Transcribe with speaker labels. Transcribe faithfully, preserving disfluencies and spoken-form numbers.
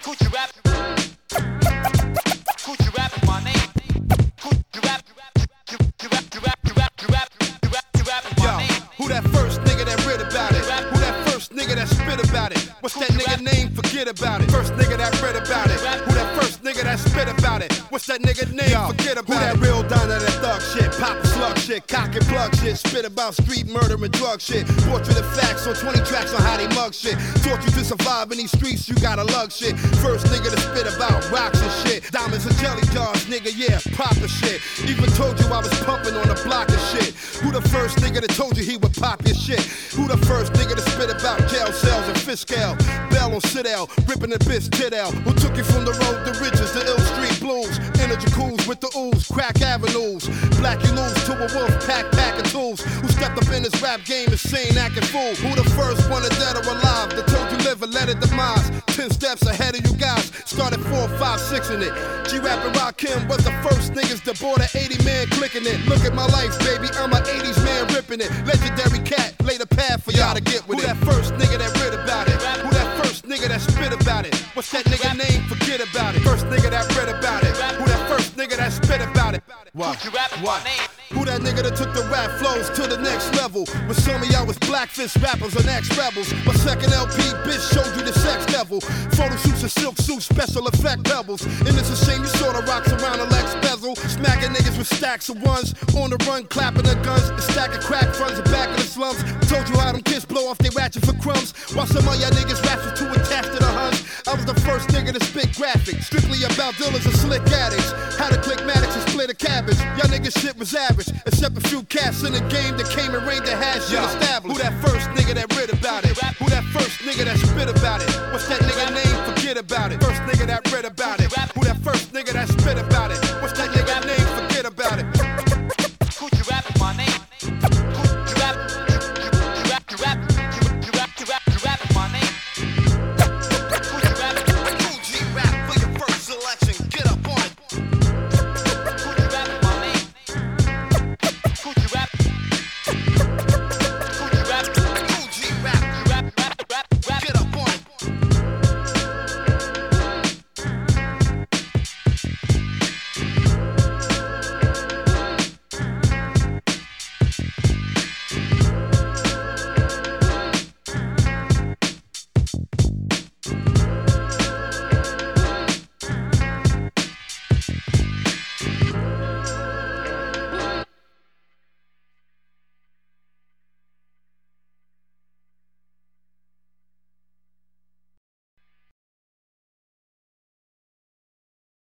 Speaker 1: Coochie rap. Coochie rap is my name. Coochie rap. You rap, you rap, you rap, you rap, you rap, you rap is my name.
Speaker 2: Who that first nigga that read about it? Who that first nigga that spit about it? What's that nigga name? Forget about it. First nigga that read about it. Who that first nigga that spit about it? What's that nigga name? Forget about it. Who that real down to that thug shit? Pop and slug shit, cock and plug shit, spit about street murder and drug shit. Portrait of facts on twenty tracks on how they mug shit. Taught you to survive in these streets, you gotta lug shit. First nigga to spit about rocks and shit. Diamonds and jelly jars, nigga, yeah, proper shit. Even told you I was pumping on the block of shit. Who the first nigga that told you he would pop your shit? Who the first nigga to spit about jail cells and fiscal? Bell on Citadel, ripping the bitch tit out. Who took you from the road to riches, the ill street blues? Energy cools with the ooze, crack avenues. Black you lose to a wolf pack, pack of tools. Who stepped up in this rap game insane, acting fool? Who the first one dead or alive that told you live and let it demise? Ten steps ahead of you guys, started four, five, six in it. G-Rap and Rakim was the first niggas that bought an eighty man clicking it. Look at my life, baby, I'm an eighties man ripping it. Legendary cat, lay the path for y'all to get with it. Who that first nigga that read about it? Who that first nigga that spit about it? What's that nigga name? Forget about it. First nigga that read about it. Who that first nigga that spit about it? What? What? Who that nigga that took the rap flows to the next level? When some of y'all was blackfish rappers and ex-rebels. My second L P, bitch, showed you the sex devil. Photo shoots and silk suits, special effect pebbles. And it's a shame you saw the rocks around a Lex bezel. Smacking niggas with stacks of ones. On the run, clapping their guns. A stack of crack fronts and back of the slums. Told you how them kids blow off they ratchet for crumbs. While some of y'all niggas raps were too attached to the huns. I was the first nigga to spit graphic. Strictly about dealers and slick addicts. How to click Maddox and split a cabbage. Y'all niggas shit was average. Except a few cats in the game that came and reigned the hash shit established. Who that first nigga that read about it? Who that first nigga that spit about it?